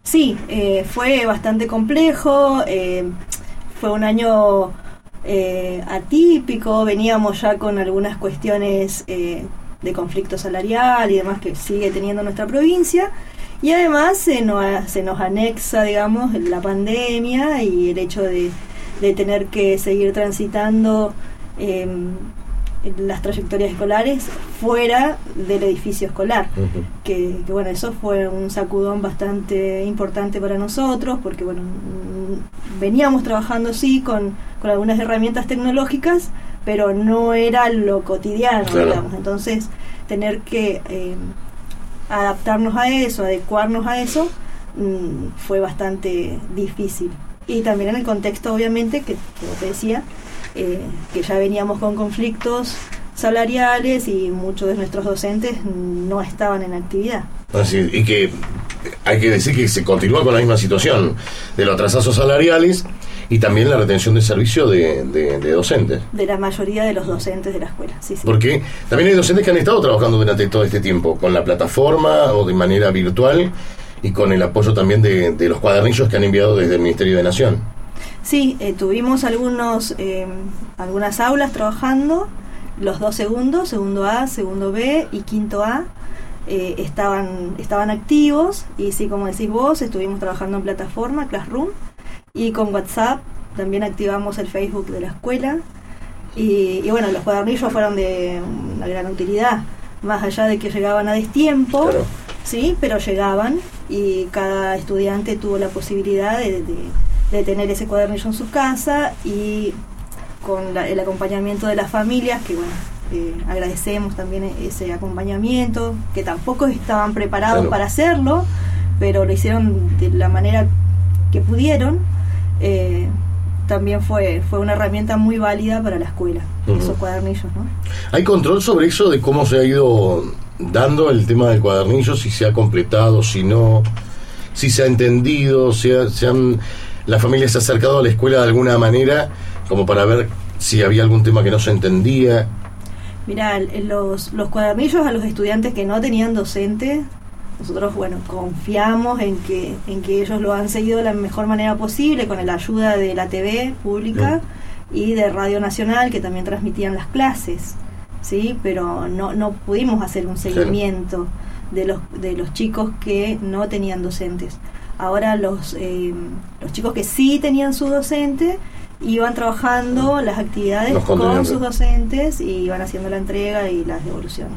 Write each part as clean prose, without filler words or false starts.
Sí, fue bastante complejo, fue un año atípico, veníamos ya con algunas cuestiones de conflicto salarial y demás que sigue teniendo nuestra provincia, y además se nos anexa, digamos, la pandemia y el hecho de tener que seguir transitando las trayectorias escolares fuera del edificio escolar, que bueno, eso fue un sacudón bastante importante para nosotros, porque bueno, veníamos trabajando sí con algunas herramientas tecnológicas, pero no era lo cotidiano, claro, digamos. Entonces tener que adaptarnos a eso, adecuarnos a eso, fue bastante difícil. Y también en el contexto, obviamente, que como te decía, que ya veníamos con conflictos salariales y muchos de nuestros docentes no estaban en actividad. Así, y que hay que decir que se continúa con la misma situación de los atrasos salariales y también la retención de servicio de docentes. De la mayoría de los docentes de la escuela, sí. Porque también hay docentes que han estado trabajando durante todo este tiempo con la plataforma o de manera virtual y con el apoyo también de los cuadernillos que han enviado desde el Ministerio de Nación. Sí, tuvimos algunas aulas trabajando, los dos segundos, segundo A, segundo B y quinto A, estaban activos, y sí, como decís vos, estuvimos trabajando en plataforma, Classroom, y con WhatsApp también activamos el Facebook de la escuela, y bueno, los cuadernillos fueron de una gran utilidad, más allá de que llegaban a destiempo, claro, sí, pero llegaban, y cada estudiante tuvo la posibilidad de tener ese cuadernillo en su casa, y con el acompañamiento de las familias, que bueno, agradecemos también ese acompañamiento, que tampoco estaban preparados, claro, para hacerlo, pero lo hicieron de la manera que pudieron. También fue una herramienta muy válida para la escuela, esos cuadernillos, ¿no? ¿Hay control sobre eso, de cómo se ha ido dando el tema del cuadernillo, si se ha completado, si no, si se ha entendido, la familia se ha acercado a la escuela de alguna manera como para ver si había algún tema que no se entendía? Mirá, los cuadernillos a los estudiantes que no tenían docente, nosotros, bueno, confiamos en que ellos lo han seguido de la mejor manera posible, con la ayuda de la TV pública y de Radio Nacional, que también transmitían las clases, ¿sí? Pero no pudimos hacer un seguimiento de los chicos que no tenían docentes. Ahora los chicos que sí tenían su docente iban trabajando las actividades con sus docentes y iban haciendo la entrega y las devoluciones.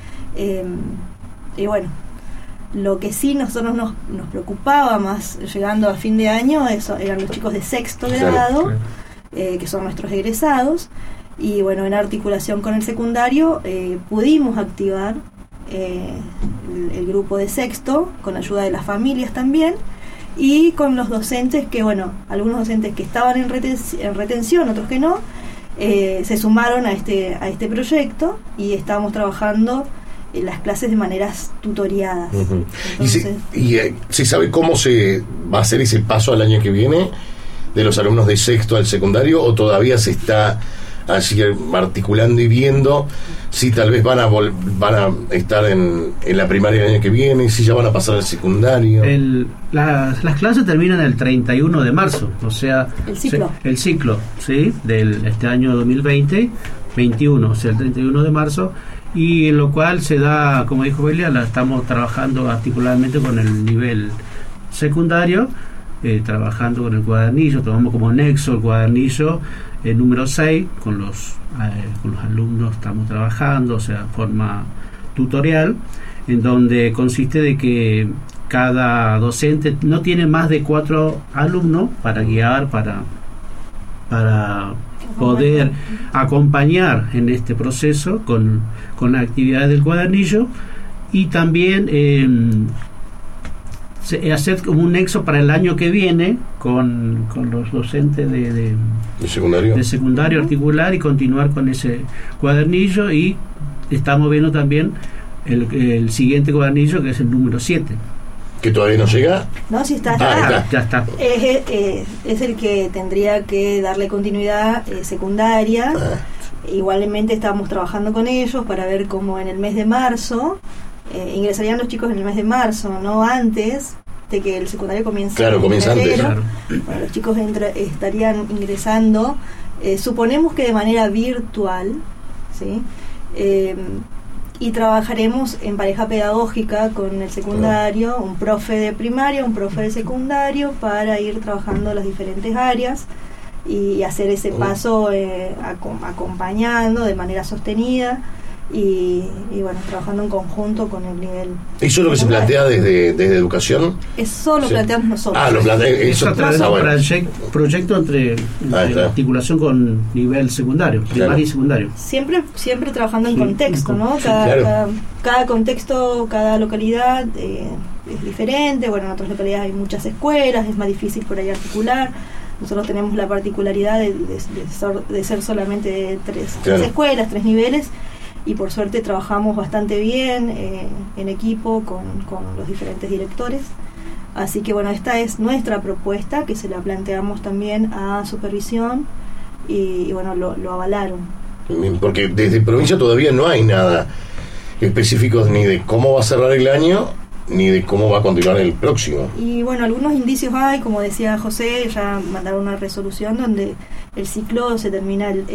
Y bueno, lo que sí nosotros nos preocupaba más llegando a fin de año eran los chicos de sexto grado, que son nuestros egresados, y bueno, en articulación con el secundario pudimos activar el grupo de sexto con ayuda de las familias también, y con los docentes que, bueno, algunos docentes que estaban en retención, otros que no, se sumaron a este proyecto, y estábamos trabajando las clases de maneras tutoriadas. Entonces, ¿Y se sabe cómo se va a hacer ese paso al año que viene de los alumnos de sexto al secundario, o todavía se está así articulando y viendo si tal vez van a estar en la primaria el año que viene, si ya van a pasar al secundario? Las clases terminan el 31 de marzo, o sea, el ciclo, ¿sí? Del este año 2020-21, o sea, el 31 de marzo, y en lo cual se da, como dijo Belia, la estamos trabajando articuladamente con el nivel secundario, trabajando con el cuadernillo, tomamos como nexo el cuadernillo número 6, con los alumnos estamos trabajando, o sea, forma tutorial, en donde consiste de que cada docente no tiene más de 4 alumnos para guiar, para poder acompañar en este proceso con las actividades del cuadernillo, y también hacer como un nexo para el año que viene con los docentes de secundario, articular y continuar con ese cuadernillo, y estamos viendo también el siguiente cuadernillo, que es el número 7. ¿Que todavía no llega? No, sí está. Ya está. Es el que tendría que darle continuidad secundaria. Igualmente estamos trabajando con ellos para ver cómo en el mes de marzo ingresarían los chicos en el mes de marzo, no antes, de que el secundario comienza comienza antes. Bueno, los chicos estarían ingresando, suponemos que de manera virtual, ¿sí? Y trabajaremos en pareja pedagógica con el secundario, un profe de primaria, un profe de secundario, para ir trabajando las diferentes áreas y hacer ese paso acompañando de manera sostenida y bueno, trabajando en conjunto con el nivel. ¿Eso es lo que se plantea desde educación? Eso lo planteamos nosotros. Lo plantea, eso proyecto entre articulación con nivel secundario, primaria y secundario. Siempre trabajando en contexto, ¿no? Cada contexto, cada localidad es diferente. Bueno, en otras localidades hay muchas escuelas, es más difícil por ahí articular. Nosotros tenemos la particularidad de ser solamente tres escuelas, 3 niveles, y por suerte trabajamos bastante bien en equipo con los diferentes directores. Así que bueno, esta es nuestra propuesta, que se la planteamos también a supervisión y bueno, lo avalaron. Porque desde provincia todavía no hay nada específico ni de cómo va a cerrar el año ni de cómo va a continuar el próximo. Y bueno, algunos indicios hay, como decía José, ya mandaron una resolución donde el ciclo se termina el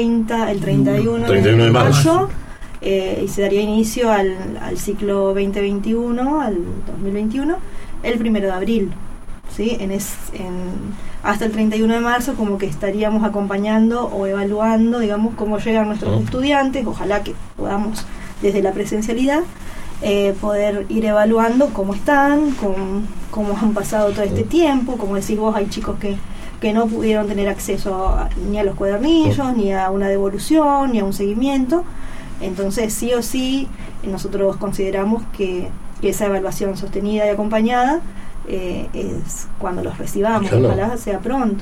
31 de marzo, y se daría inicio al ciclo 2021, al 2021, el 1 de abril. ¿Sí? Hasta el 31 de marzo como que estaríamos acompañando o evaluando, digamos, cómo llegan nuestros estudiantes. Ojalá que podamos, desde la presencialidad, poder ir evaluando cómo están, cómo han pasado todo este tiempo. Como decís vos, hay chicos que no pudieron tener acceso ni a los cuadernillos, ni a una devolución, ni a un seguimiento. Entonces, sí o sí, nosotros consideramos que esa evaluación sostenida y acompañada es cuando los recibamos. Ojalá sea pronto.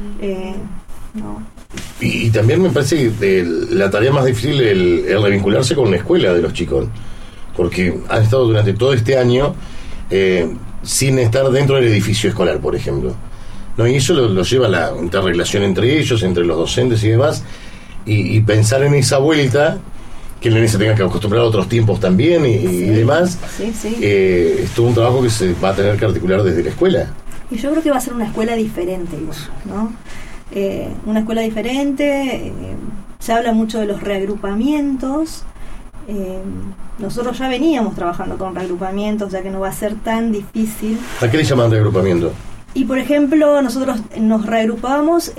No. Y también me parece que la tarea más difícil es el revincularse con la escuela de los chicos, porque han estado durante todo este año sin estar dentro del edificio escolar, por ejemplo, ¿no? Y eso lo lleva a la interrelación entre ellos, entre los docentes y demás, y pensar en esa vuelta, que el nene se tenga que acostumbrar a otros tiempos también y demás. Es todo un trabajo que se va a tener que articular desde la escuela. Y yo creo que va a ser una escuela diferente, ¿no? Una escuela diferente. Se habla mucho de los reagrupamientos. Nosotros ya veníamos trabajando con reagrupamientos, ya que no va a ser tan difícil. ¿A qué le llaman reagrupamiento? Y por ejemplo, nosotros nos reagrupábamos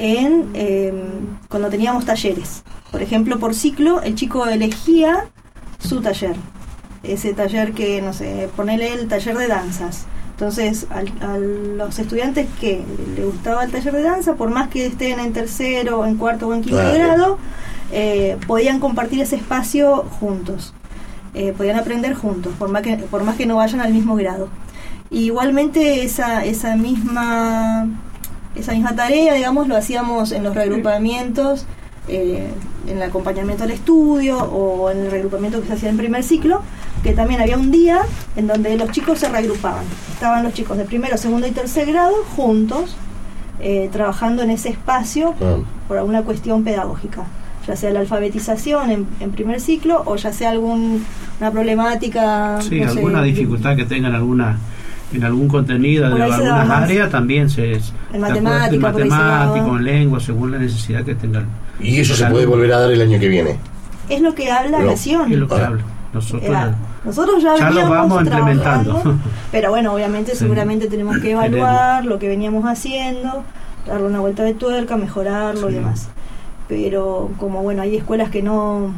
cuando teníamos talleres. Por ejemplo, por ciclo, el chico elegía su taller. Ese taller que, no sé, ponele el taller de danzas. Entonces, a los estudiantes que les gustaba el taller de danza, por más que estén en tercero, en cuarto o en quinto grado, podían compartir ese espacio juntos. Podían aprender juntos, por más que no vayan al mismo grado. Y igualmente esa misma tarea, digamos, lo hacíamos en los reagrupamientos, en el acompañamiento al estudio o en el reagrupamiento que se hacía en primer ciclo, que también había un día en donde los chicos se reagrupaban. Estaban los chicos de primero, segundo y tercer grado juntos, trabajando en ese espacio por alguna cuestión pedagógica, ya sea la alfabetización en primer ciclo o ya sea alguna problemática, alguna dificultad que tengan en algún contenido de algunas áreas, también en matemática, en lengua, según la necesidad que tengan. ¿Y eso se puede volver a dar el año que viene? Es lo que habla Nación. Es lo que habla. Nosotros ya lo vamos implementando. Pero bueno, obviamente seguramente tenemos que evaluar lo que veníamos haciendo, darle una vuelta de tuerca, mejorarlo y demás. Pero como bueno, hay escuelas que no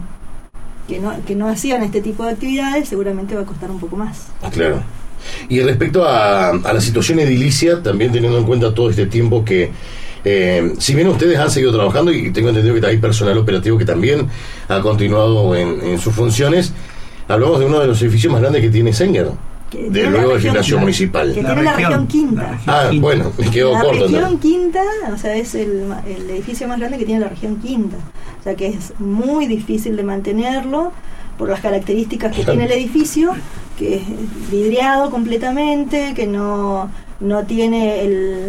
hacían este tipo de actividades, seguramente va a costar un poco más. Claro. Y respecto a la situación edilicia, también teniendo en cuenta todo este tiempo que si bien ustedes han seguido trabajando, y tengo entendido que hay personal operativo que también ha continuado en sus funciones, hablamos de uno de los edificios más grandes que tiene Senger, luego del gimnasio municipal. Que tiene la región quinta. Bueno, me quedó corto. La región quinta, o sea, es el edificio más grande que tiene la región quinta. O sea, que es muy difícil de mantenerlo por las características que tiene el edificio, que es vidriado completamente, que no tiene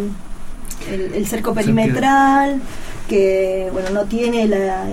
el cerco perimetral, que bueno, no tiene la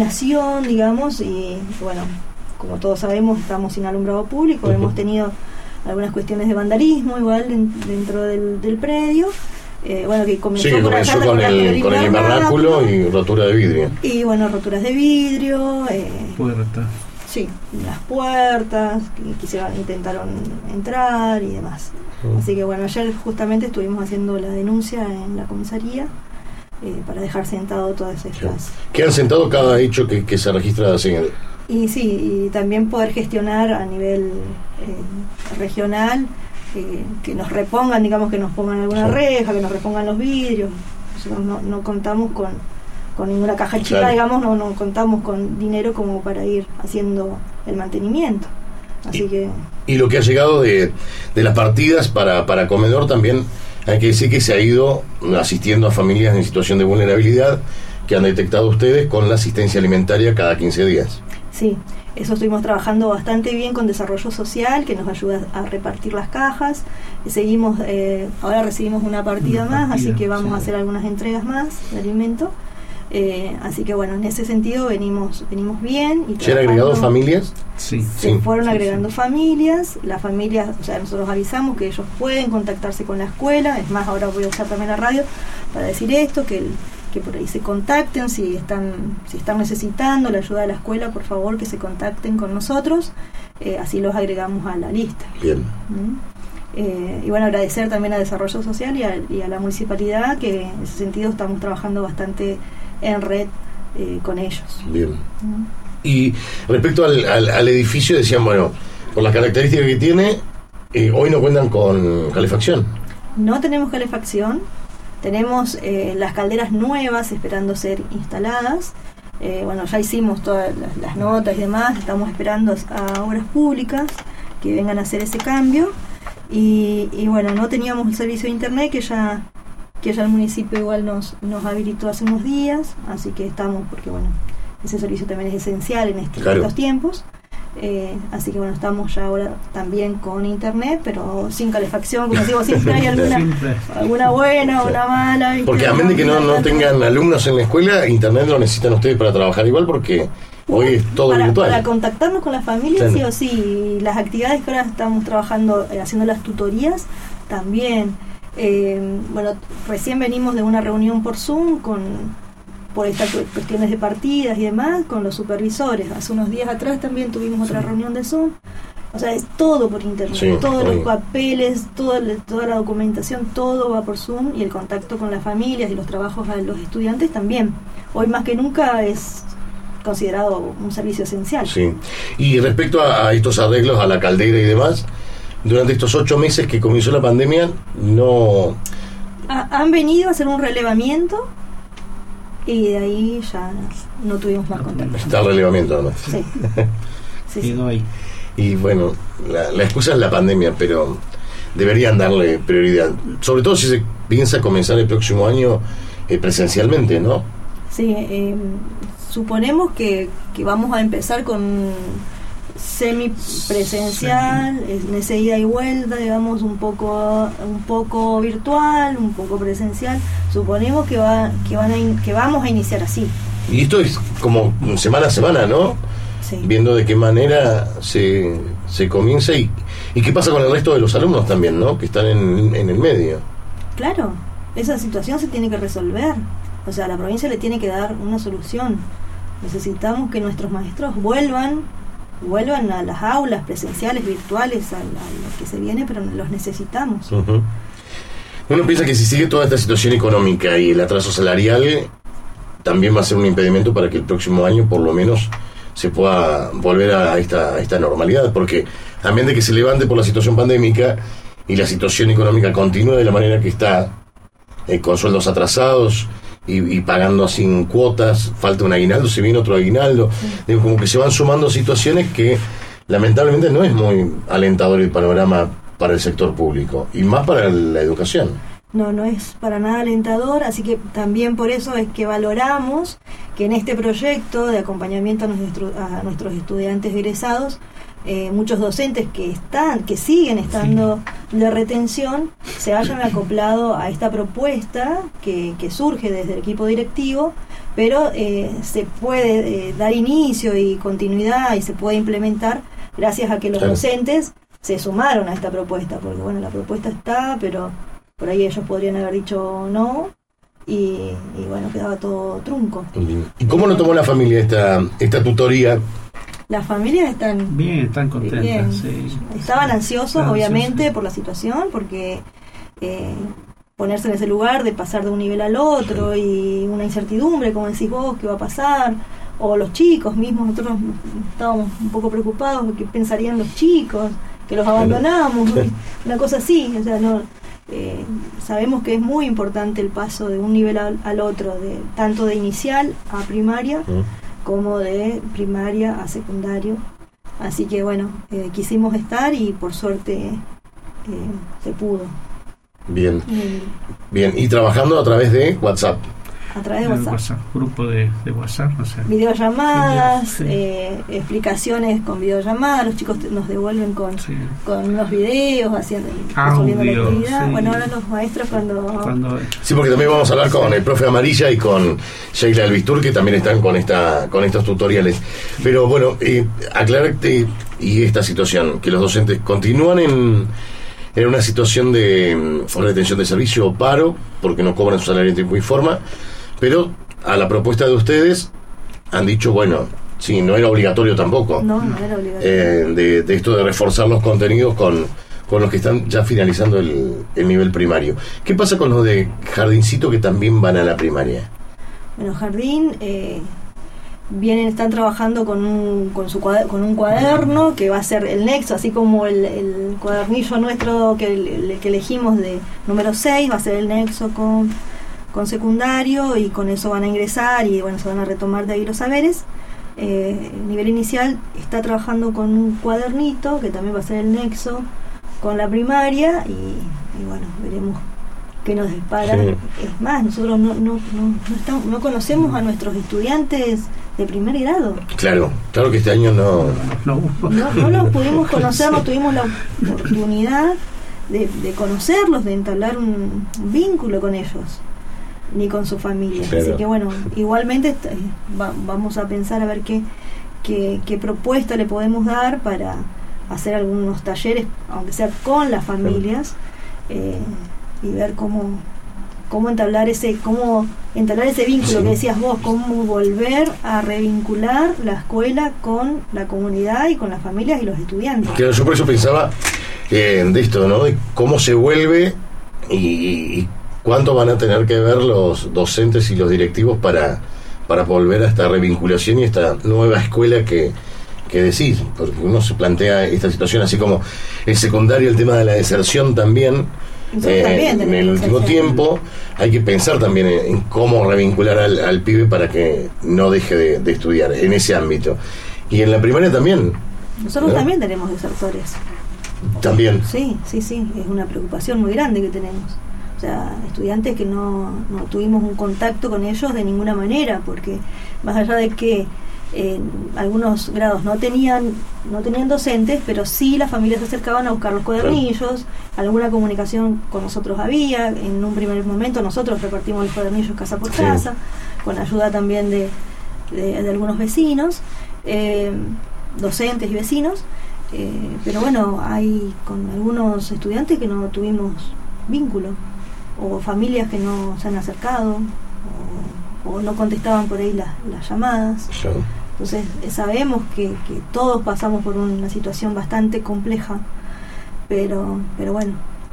iluminación, digamos, y bueno, como todos sabemos, estamos sin alumbrado público. Hemos tenido algunas cuestiones de vandalismo igual dentro del predio. Bueno, que comenzó con el invernáculo y rotura de vidrio. Y bueno, roturas de vidrio. Puertas. Sí, las puertas, intentaron entrar y demás. Así que bueno, ayer justamente estuvimos haciendo la denuncia en la comisaría para dejar sentado todas estas. ¿Qué han sentado cada hecho que se registra así? Y sí, y también poder gestionar a nivel regional, que nos repongan, digamos, que nos pongan alguna reja, que nos repongan los vidrios. No contamos con ninguna caja chica, claro. Digamos, no contamos con dinero como para ir haciendo el mantenimiento. Así y lo que ha llegado de las partidas para comedor también, hay que decir que se ha ido asistiendo a familias en situación de vulnerabilidad que han detectado ustedes con la asistencia alimentaria cada 15 días. Sí, eso estuvimos trabajando bastante bien con Desarrollo Social, que nos ayuda a repartir las cajas. Seguimos, ahora recibimos una partida más, así que vamos a hacer algunas entregas más de alimento. Así que bueno, en ese sentido venimos bien. ¿Se han agregado familias? Sí. Fueron agregando familias. Las familias, o sea, nosotros avisamos que ellos pueden contactarse con la escuela. Es más, ahora voy a usar también la radio para decir esto, que por ahí se contacten si están necesitando la ayuda de la escuela, por favor que se contacten con nosotros, así los agregamos a la lista. Bien. Y bueno, agradecer también a Desarrollo Social y a la municipalidad, que en ese sentido estamos trabajando bastante en red con ellos. Bien. Y respecto al edificio, decían, bueno, por las características que tiene, hoy no cuentan con calefacción. No tenemos calefacción. Tenemos las calderas nuevas esperando ser instaladas. Bueno, ya hicimos todas las notas y demás. Estamos esperando a obras públicas que vengan a hacer ese cambio. Y bueno, no teníamos el servicio de internet que ya el municipio igual nos habilitó hace unos días. Así que estamos, porque bueno, ese servicio también es esencial en estos tiempos. Así que bueno, estamos ya ahora también con internet, pero sin calefacción, como digo, siempre hay alguna buena o una mala. Porque a menos de que no tengan alumnos en la escuela, internet lo necesitan ustedes para trabajar igual, porque hoy es todo virtual. Para contactarnos con las familias, sí o sí. Las actividades que ahora estamos trabajando, haciendo las tutorías, también. Bueno, recién venimos de una reunión por Zoom por estas cuestiones de partidas y demás, con los supervisores. Hace unos días atrás también tuvimos otra reunión de Zoom. O sea, es todo por internet, todos los papeles, toda la documentación, todo va por Zoom, y el contacto con las familias y los trabajos de los estudiantes también. Hoy más que nunca es considerado un servicio esencial. Sí. Y respecto a estos arreglos a la caldera y demás, durante estos 8 meses que comenzó la pandemia, no... Han venido a hacer un relevamiento, y de ahí ya no tuvimos más contacto. Está el relevamiento, ¿no? Sí. Sí. Y bueno, la excusa es la pandemia, pero deberían darle prioridad. Sobre todo si se piensa comenzar el próximo año presencialmente, ¿no? Sí, suponemos que vamos a empezar con semipresencial, en esa ida y vuelta, digamos, un poco virtual, un poco presencial. Suponemos que vamos a iniciar así. Y esto es como semana a semana, ¿no? Sí. Viendo de qué manera se comienza y qué pasa con el resto de los alumnos también, ¿no? Que están en el medio. Claro, esa situación se tiene que resolver. O sea, la provincia le tiene que dar una solución. Necesitamos que nuestros maestros vuelvan a las aulas presenciales, virtuales, a lo que se viene, pero los necesitamos. Uh-huh. Uno piensa que si sigue toda esta situación económica y el atraso salarial, también va a ser un impedimento para que el próximo año por lo menos se pueda volver a esta normalidad, porque a menos de que se levante por la situación pandémica y la situación económica continúe de la manera que está, con sueldos atrasados y pagando sin cuotas, falta un aguinaldo, se viene otro aguinaldo, digo, como que se van sumando situaciones que lamentablemente no es muy alentador el panorama para el sector público y más para la educación. No es para nada alentador, así que también por eso es que valoramos que en este proyecto de acompañamiento a nuestros estudiantes egresados, muchos docentes que siguen estando de retención se hayan acoplado a esta propuesta que surge desde el equipo directivo, pero se puede dar inicio y continuidad y se puede implementar gracias a que los docentes se sumaron a esta propuesta, porque bueno, la propuesta está, pero por ahí ellos podrían haber dicho no, y bueno, quedaba todo trunco. ¿Y cómo lo tomó la familia esta tutoría? Las familias están bien, están contentas. Bien. Sí. Estaban ansiosos, obviamente, por la situación, porque ponerse en ese lugar de pasar de un nivel al otro y una incertidumbre, como decís vos, qué va a pasar, o los chicos mismos, nosotros estábamos un poco preocupados de qué pensarían los chicos, que los abandonamos, una cosa así, o sea, no sabemos que es muy importante el paso de un nivel al otro, tanto de inicial a primaria, como de primaria a secundario, así que bueno, quisimos estar y por suerte se pudo. Bien, y trabajando a través de WhatsApp. A través de WhatsApp. Grupo de WhatsApp, no sé. Videollamadas, explicaciones con videollamadas, los chicos nos devuelven con unos videos, resolviendo la actividad. Sí. Bueno, ahora los maestros cuando... Sí, porque también vamos a hablar con el profe Amarilla y con Sheila Albistur, que también están con estos tutoriales. Pero bueno, aclararte y esta situación, que los docentes continúan en una situación de retención de servicio o paro, porque no cobran su salario en tiempo y forma, pero a la propuesta de ustedes han dicho, bueno, sí, no era obligatorio tampoco. No era obligatorio. De esto de reforzar los contenidos con los que están ya finalizando el nivel primario. ¿Qué pasa con los de jardincito que también van a la primaria? Bueno, jardín... están trabajando con un cuaderno que va a ser el nexo, así como el cuadernillo nuestro que elegimos de número 6, va a ser el nexo con secundario, y con eso van a ingresar y bueno, se van a retomar de ahí los saberes. El nivel inicial está trabajando con un cuadernito que también va a ser el nexo con la primaria, y bueno, veremos qué nos depara. Sí. Es más, nosotros no conocemos a nuestros estudiantes de primer grado. Claro que este año no los pudimos conocer, no tuvimos la oportunidad de conocerlos, de entablar un vínculo con ellos, ni con su familia. Claro. Así que bueno, igualmente vamos a pensar a ver qué propuesta le podemos dar para hacer algunos talleres, aunque sea con las familias, y ver cómo entablar ese vínculo que decías vos, cómo volver a revincular la escuela con la comunidad y con las familias y los estudiantes. Claro, yo por eso pensaba de esto, ¿no? De cómo se vuelve y cuánto van a tener que ver los docentes y los directivos para volver a esta revinculación y esta nueva escuela que decís, porque uno se plantea esta situación así como el secundario, el tema de la deserción también. En el último tiempo hay que pensar también en cómo revincular al pibe para que no deje de estudiar en ese ámbito. Y en la primaria también. Nosotros también tenemos desertores. También. Sí, es una preocupación muy grande que tenemos. O sea, estudiantes que no tuvimos un contacto con ellos de ninguna manera, porque más allá de que algunos grados no tenían docentes, pero sí las familias se acercaban a buscar los cuadernillos, alguna comunicación con nosotros había. En un primer momento nosotros repartimos los cuadernillos casa por casa, con ayuda también de algunos vecinos, docentes y vecinos, pero bueno, hay con algunos estudiantes que no tuvimos vínculo, o familias que no se han acercado, o no contestaban por ahí las llamadas. Sí. Entonces sabemos que todos pasamos por una situación bastante compleja, pero bueno,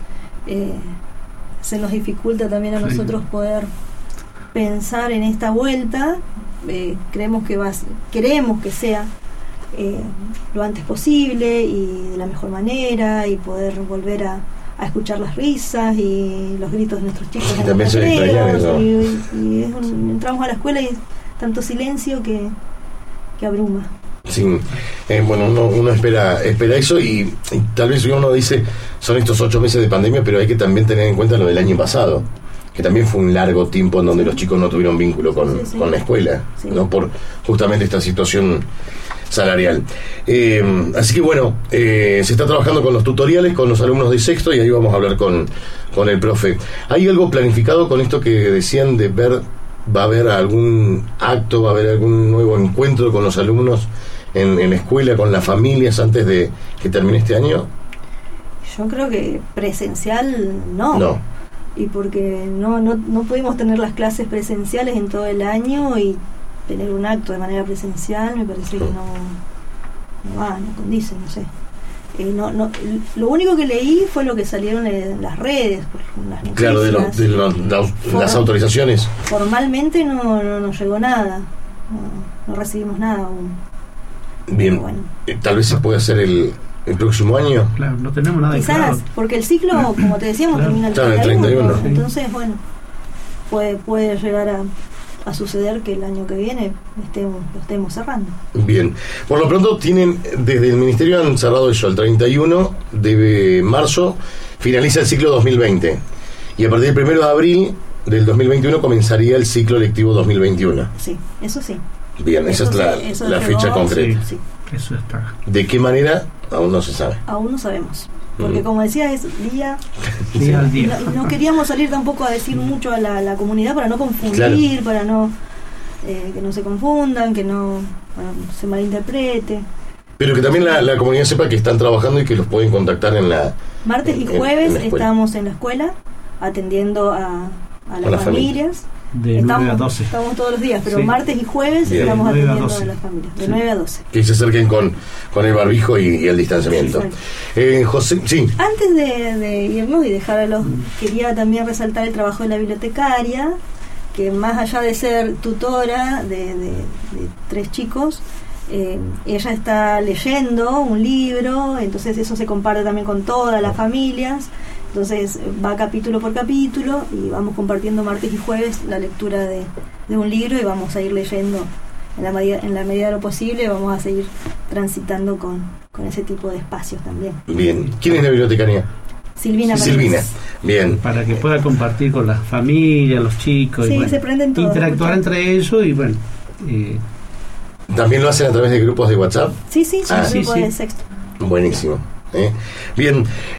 se nos dificulta también a nosotros poder pensar en esta vuelta. Queremos que sea lo antes posible y de la mejor manera, y poder volver a escuchar las risas y los gritos de nuestros chicos en los recreos, y entramos a la escuela y es tanto silencio que abruma. Sí, bueno, uno espera eso, y tal vez uno dice, son estos 8 meses de pandemia, pero hay que también tener en cuenta lo del año pasado, que también fue un largo tiempo en donde los chicos no tuvieron vínculo con la escuela, ¿no? Por justamente esta situación salarial. Así que bueno, se está trabajando con los tutoriales, con los alumnos de sexto, y ahí vamos a hablar con el profe. ¿Hay algo planificado con esto que decían de ver, va a haber algún acto, va a haber algún nuevo encuentro con los alumnos en la escuela, con las familias, antes de que termine este año? Yo creo que presencial no. Y porque no pudimos tener las clases presenciales en todo el año y tener un acto de manera presencial, me parece que no condice, no sé. Lo único que leí fue lo que salieron en las redes, las noticias. Claro, de las autorizaciones. Formalmente no llegó nada, no recibimos nada aún. Bien, bueno. Tal vez se puede hacer el próximo año. Claro, no tenemos nada. Quizás, claro. Porque el ciclo, como te decíamos, termina el 31. Entonces, bueno, puede llegar a suceder que el año que viene lo estemos cerrando. Bien, por lo pronto tienen, desde el Ministerio han cerrado eso, el 31 de marzo finaliza el ciclo 2020 y a partir del 1 de abril del 2021 comenzaría el ciclo lectivo 2021. Sí, eso sí. Bien, esa es la fecha concreta. Sí, eso está. ¿De qué manera? Aún no se sabe. Aún no sabemos. Porque como decía, es día al día. No queríamos salir tampoco a decir mucho a la comunidad para no confundir, para no que no se confundan, que no se malinterprete. Pero que también la comunidad sepa que están trabajando y que los pueden contactar en la... Martes y jueves estamos en la escuela atendiendo a las familias. De 9 a 12. Estamos todos los días, pero martes y jueves estamos atendiendo a las familias, de 9 a 12. Que se acerquen con el barbijo y el distanciamiento. José, sí. Antes de irnos y dejar a los... Quería también resaltar el trabajo de la bibliotecaria, que más allá de ser tutora de 3 chicos, ella está leyendo un libro, entonces eso se comparte también con todas las familias. Entonces va capítulo por capítulo y vamos compartiendo martes y jueves la lectura de un libro y vamos a ir leyendo en la medida de lo posible, vamos a seguir transitando con ese tipo de espacios también. Bien, ¿quién es la bibliotecaria? Silvina. Bien. Para que pueda compartir con las familias, los chicos, sí, y se prenden todos, interactuar entre ellos y bueno. ¿También lo hacen a través de grupos de WhatsApp? Sí, grupos de sexto. Buenísimo. Bien,